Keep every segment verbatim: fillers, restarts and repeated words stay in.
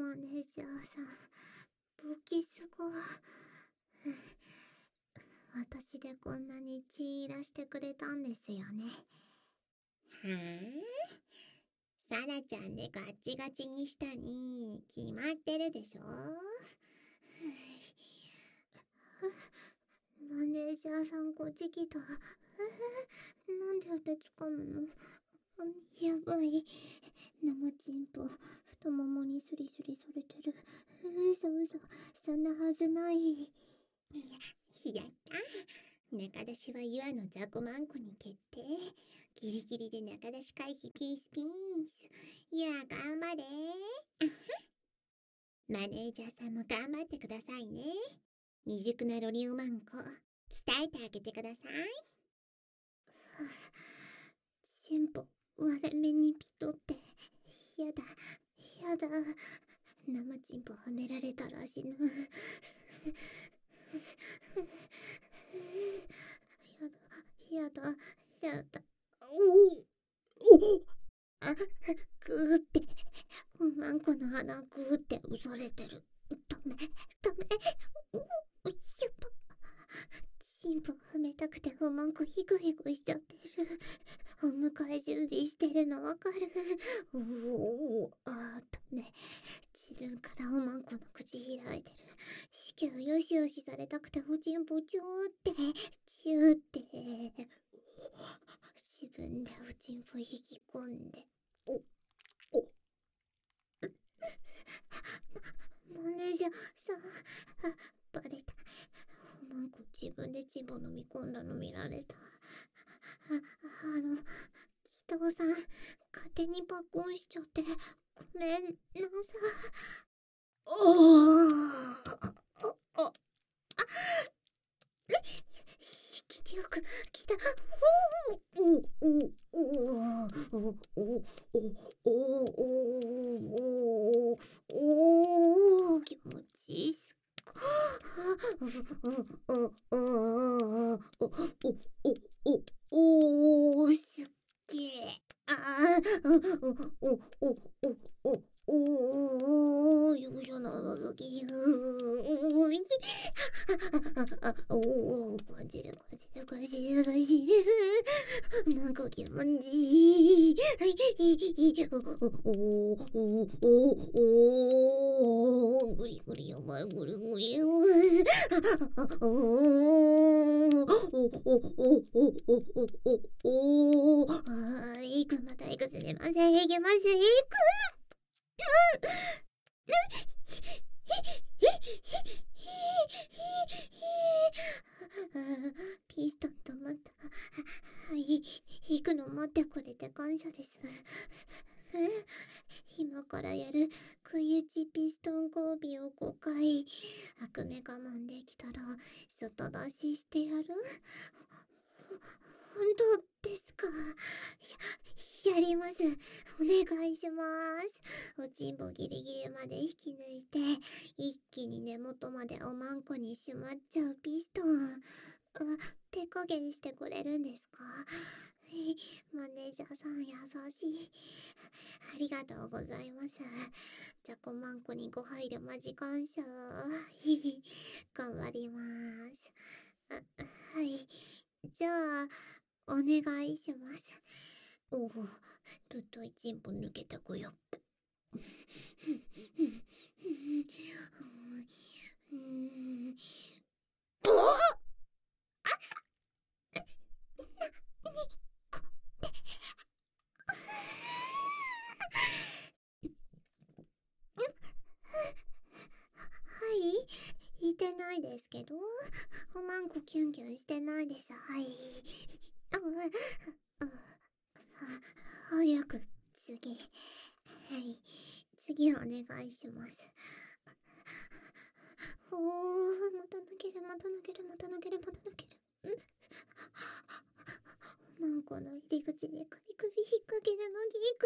マネージャーさん、ボキスゴ。私でこんなに血いらしてくれたんですよね。 はあ、サラちゃんでガッチガチにしたに決まってるでしょ。 マネージャーさんこっち来た。なんで腕つかむの？やばい。生チンポ太ももにスリスリされてる。嘘嘘、そんなはずない。いや、やった中出しはユアのザコマンコに決定。ギリギリで中出し回避ピースピース。ユア頑張れ。マネージャーさんも頑張ってくださいね。未熟なロリオマンコ鍛えてあげてください。 チンポ割れ目にピトって。やだやだ、生チンポはめられたら死ぬ。やだやだやだ。おおあ、グーって、うまんこの鼻グーって恐れてる。ダメ、ダメ。おお、やば。チンポはめたくてうまんこヒクヒクしちゃってる。お迎え準備してるのわかる？おお、あー、ダメ。自分からうまんこの口開いてる。子宮よしよしされたくておちんぽチューって、チューって。自分でおちんぽ引き込んで。お、お。マネージャーさん、あ、バレた。おまんこ自分でチンポ飲み込んだの見られた。あ、あの、北尾さん、勝手にパッコンしちゃって、ごめんなさい。おー、あ、あ、あ、引き強く来た。おおおおおおおおおお、気持ちいいっす。おおお、すっげえ。ああ、おおおおおお、よいしょなすぎる。おいしおお、感じる感じる感じる感じる。なんか気持ちいい。おおおおおお、ぐりぐりやばい、ぐりぐり。おおおおおおおお、あー、いく、またいく、すみません、いけます、いく。ピストンとまた、はい、行くの待ってくれて感謝です。今からやる食い打ちピストン交尾をごかい、悪目我慢できたら外出ししてやる。本当ですか？や、やります。お願いします。おちんぽギリギリまで引き抜いて、一気に根元までおまんこにしまっちゃうピストン。あ、手加減してくれるんですか？マネージャーさん優しい。ありがとうございます。じゃこまんこにご配慮マジ感謝。頑張ります。あ、はい。じゃあ、お願いします。おお、ぶっといちんぽ抜けたくよっぺ。うん。おお、はい、いてないですけど。おまんこキュンキュンしてないです。はい。あ、あ、あ、早く次。はい、次お願いします。おー、また抜ける、また抜ける、また抜ける、また抜ける。おまんこの入り口に首首引っ掛けるのぎく。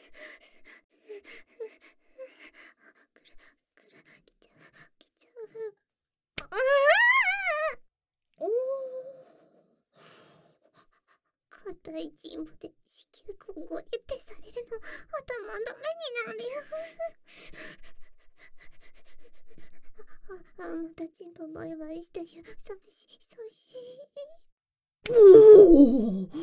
くる、くる、来ちゃう、来ちゃう。ああ、おー。硬いチンポで子宮こごれってされるの頭ダメになるよ。 あ、あ、またチンポバイバイしてる。寂しい、寂しい。 おお。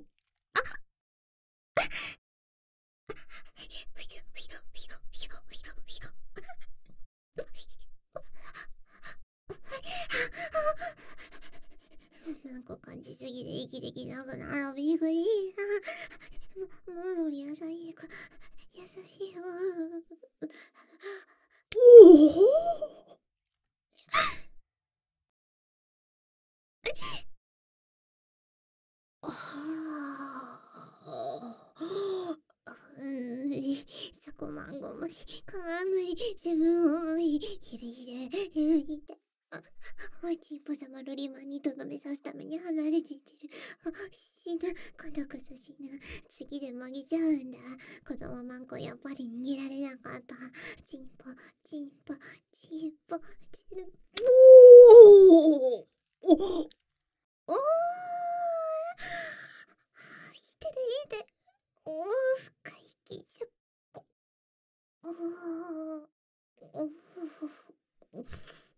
なんか感じすぎて息できなくなる。びっくり。も、もうり優しい子。優しいよ。 おお。 ああ。うん、無理。そこまんご無理。かまん無理。自分を無理。許して、許して。あ、おちんぽさまロリマンにとどめさすために離れていってる。あ、死ぬ。今度こそ死ぬ。次で曲げちゃうんだ。子供マンコやっぱり逃げられなかった。チンポ、チンポ、チンポ、チンポ。 おお。おお。 おー、生きてる生きてる。おー、深い息すっこ。おー、おー、おー、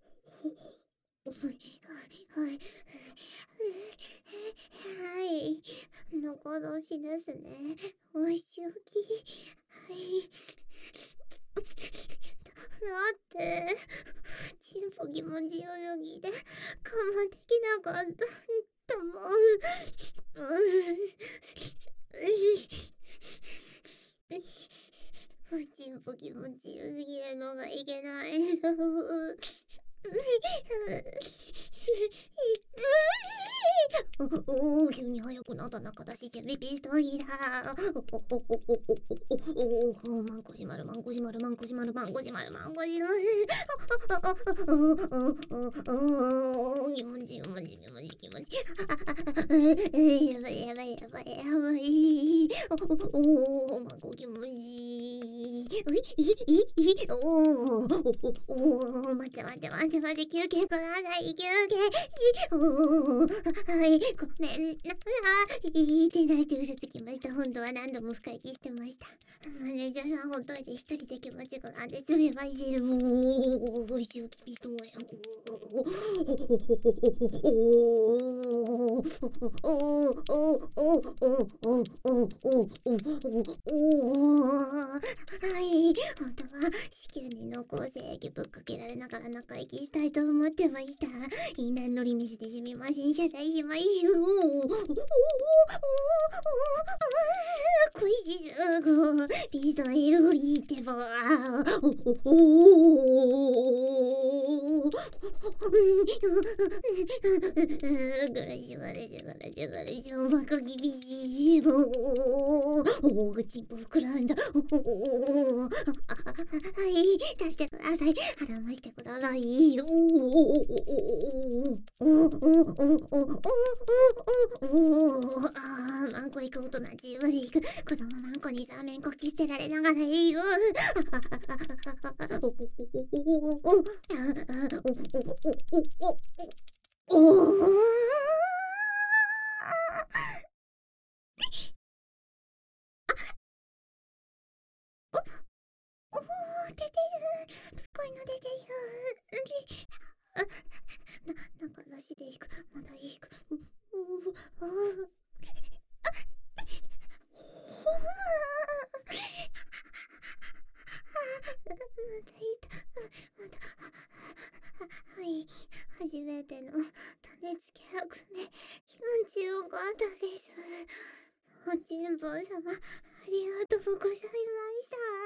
はい、はい、残ろしですね。おいしおき。はい。だって、チンポ気持ちよよぎで、我慢できなかったと思う。うん。おちんぽ気持ちよすぎるのがいけないの。おお、急に速くなった中だし、準備ピストリだ。おおおおおおおお、マンコじまる、マンコじまる、マンコじまる、マンコじまる、マンコじまる。おお、気持ち、気持ち、気持ち、気持ち。やばい、やばい、やばい、やばい。おお、マンコ気持ちいい。おお、おお、待って待って待って待って、休憩ください、休憩。おー、はい、ごめんなさい。言ってないって嘘つきました。本当は何度も深息してました。マネージャーさんほっといて一人で気持ちくなんですみません。もう、おいしいきびともや。おー、おー、おー、おー、おー、おー、おー、おー、おー、おー、おー、おー、はい、本当は子宮に濃厚精液ぶっかけられながら仲息したいと思ってました。いいな乗り水ですみません。謝罪しましょう。恋しすぐピストルを引いてば。ガラシガラシガラシガラシおまこ厳しい。おお、チンポ膨らんだ。おお、はい、出してください。払ましてください。おおおおおおおおお、ああ、マンコ行く大人自分で行く。子供マンコにザーメンこき捨てられながら行く。おおおおおおおおお、おお、出てる。深いの出てる。あ、な、なんかなしでいく。まだいく。う、う、ああ。ほわー。まだいた。まだ。はい。初めての種付け役目。気持ちよかったです。おちんぽ様、ありがとうございました。